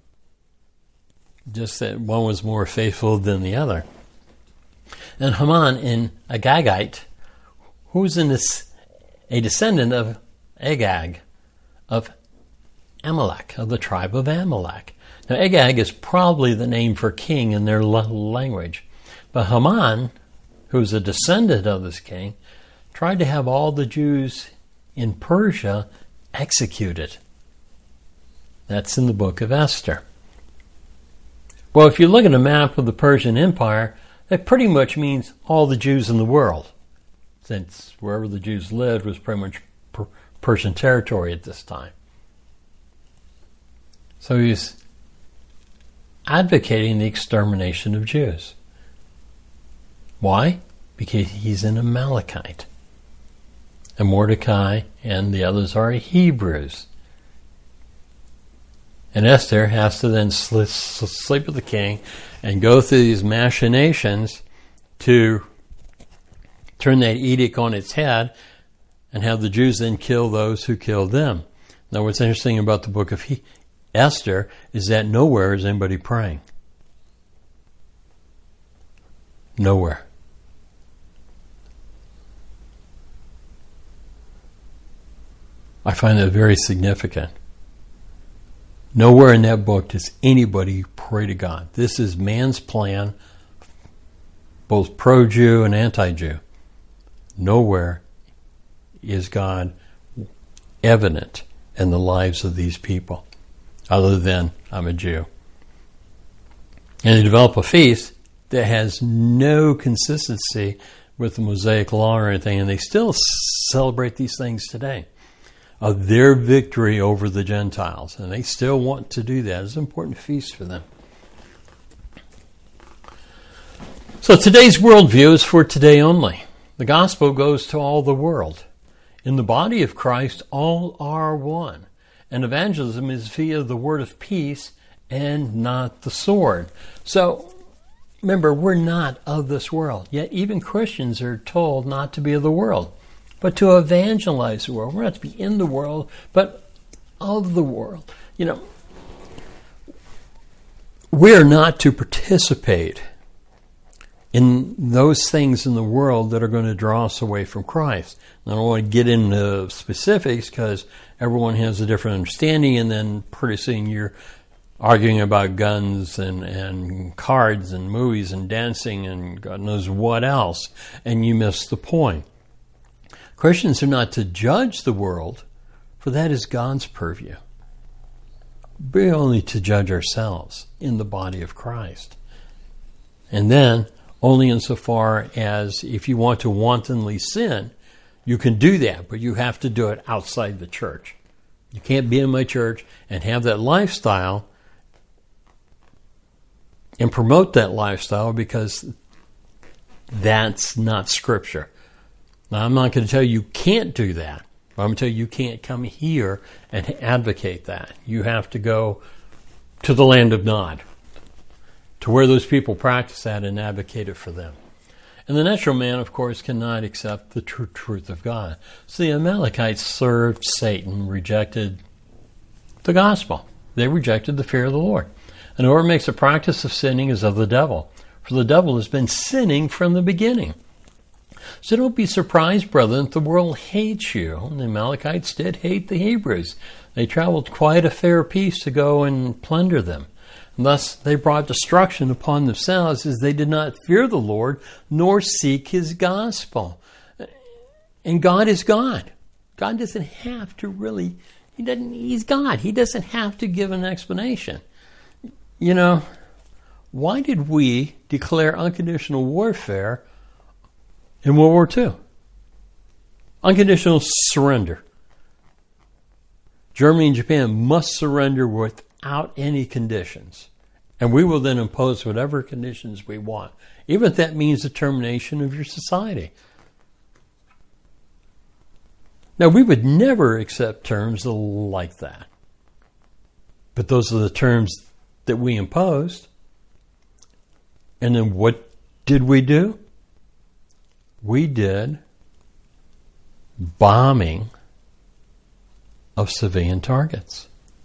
Just that one was more faithful than the other. And Haman, in Agagite, who's in this, a descendant of Agag, of Amalek, of the tribe of Amalek. Now, Agag is probably the name for king in their language. But Haman, who's a descendant of this king, tried to have all the Jews in Persia executed. That's in the book of Esther. Well, if you look at a map of the Persian Empire, that pretty much means all the Jews in the world, since wherever the Jews lived was pretty much per- Persian territory at this time. So he's advocating the extermination of Jews. Why? Because he's an Amalekite. And Mordecai and the others are Hebrews. And Esther has to then sl- sleep with the king and go through these machinations to turn that edict on its head and have the Jews then kill those who killed them. Now, what's interesting about the book of he- Esther is that nowhere is anybody praying. Nowhere. I find that very significant. Nowhere in that book does anybody pray to God. This is man's plan, both pro-Jew and anti-Jew. Nowhere is God evident in the lives of these people, other than I'm a Jew. And they develop a feast that has no consistency with the Mosaic Law or anything, and they still celebrate these things today, of their victory over the Gentiles. And they still want to do that. It's an important feast for them. So today's worldview is for today only. The gospel goes to all the world. In the body of Christ, all are one. And evangelism is via the word of peace and not the sword. So, remember, we're not of this world. Yet even Christians are told not to be of the world, but to evangelize the world. We're not to be in the world, but of the world. You know, we're not to participate in those things in the world that are going to draw us away from Christ. I don't want to get into specifics because everyone has a different understanding, and then pretty soon you're arguing about guns and, and cards and movies and dancing and God knows what else, and you miss the point. Christians are not to judge the world, for that is God's purview. We're only to judge ourselves in the body of Christ. And then, only insofar as if you want to wantonly sin, you can do that, but you have to do it outside the church. You can't be in my church and have that lifestyle and promote that lifestyle, because that's not Scripture. Now, I'm not going to tell you you can't do that, but I'm going to tell you you can't come here and advocate that. You have to go to the land of Nod, to where those people practice that and advocate it for them. And the natural man, of course, cannot accept the true truth of God. So the Amalekites served Satan, rejected the gospel. They rejected the fear of the Lord. And whoever makes a practice of sinning is of the devil, for the devil has been sinning from the beginning. So don't be surprised, brethren, that the world hates you. And the Amalekites did hate the Hebrews. They traveled quite a fair piece to go and plunder them. And thus they brought destruction upon themselves, as they did not fear the Lord, nor seek his gospel. And God is God. God doesn't have to really, he doesn't, he's God. He doesn't have to give an explanation. You know, why did we declare unconditional warfare in World War Two? Unconditional surrender. Germany and Japan must surrender without any conditions. And we will then impose whatever conditions we want, even if that means the termination of your society. Now, we would never accept terms like that. But those are the terms that we imposed. And then what did we do? We did bombing of civilian targets.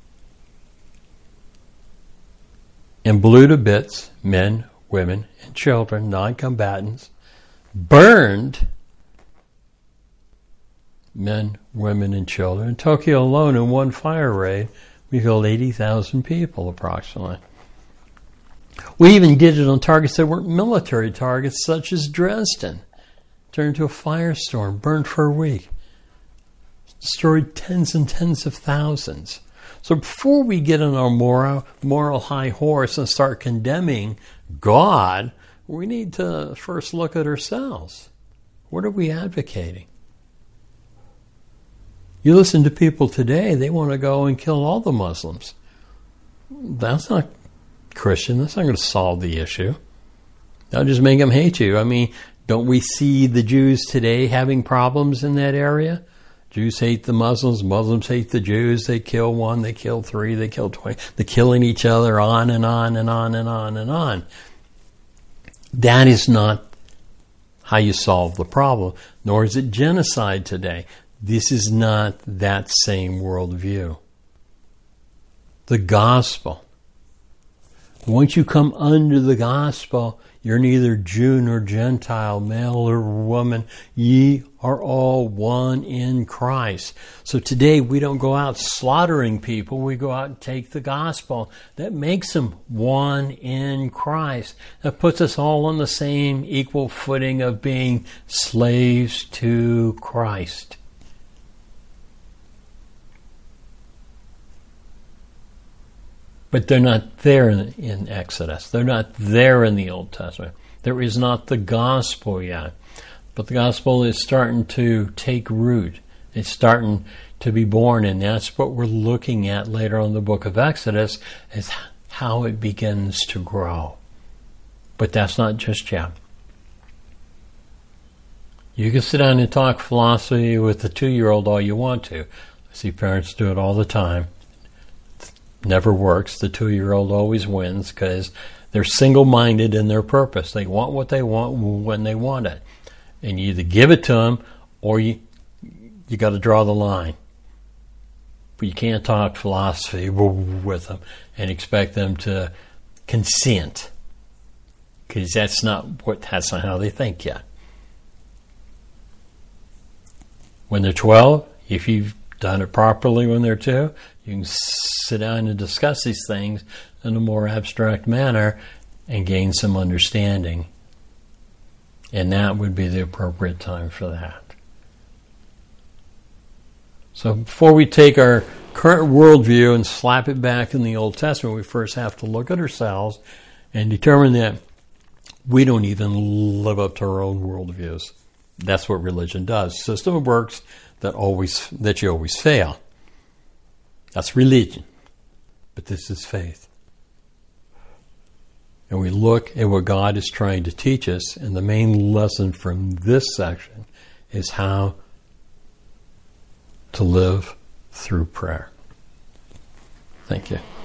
And blew to bits men, women, and children, non-combatants, burned men, women, and children. In Tokyo alone, in one fire raid, we killed eighty thousand people approximately. We even did it on targets that weren't military targets, such as Dresden. Turned into a firestorm, burned for a week. Destroyed tens and tens of thousands. So before we get on our moral, moral high horse and start condemning God, we need to first look at ourselves. What are we advocating? You listen to people today, they want to go and kill all the Muslims. That's not Christian. That's not going to solve the issue. That'll just make them hate you. I mean, don't we see the Jews today having problems in that area? Jews hate the Muslims, Muslims hate the Jews, they kill one, they kill three, they kill twenty, they're killing each other on and on and on and on and on. That is not how you solve the problem, nor is it genocide today. This is not that same worldview. the gospel. Once you come under the gospel, you're neither Jew nor Gentile, male or woman. Ye are all one in Christ. So today we don't go out slaughtering people. We go out and take the gospel. That makes them one in Christ. That puts us all on the same equal footing of being slaves to Christ. But they're not there in, in Exodus. They're not there in the Old Testament. There is not the gospel yet. But the gospel is starting to take root. It's starting to be born, and that's what we're looking at later on in the book of Exodus, is how it begins to grow. But that's not just yet. You can sit down and talk philosophy with a two-year-old all you want to. I see parents do it all the time. Never works. The two-year-old always wins because they're single-minded in their purpose. They want what they want when they want it. And you either give it to them or you you got to draw the line. But you can't talk philosophy with them and expect them to consent, because that's not what that's not how they think yet. When they're twelve, if you've done it properly when they're two, you can sit down and discuss these things in a more abstract manner and gain some understanding. And that would be the appropriate time for that. So before we take our current worldview and slap it back in the Old Testament, we first have to look at ourselves and determine that we don't even live up to our own worldviews. That's what religion does. System of works that always that you always fail. That's religion. But this is faith. And we look at what God is trying to teach us, and the main lesson from this section is how to live through prayer. Thank you.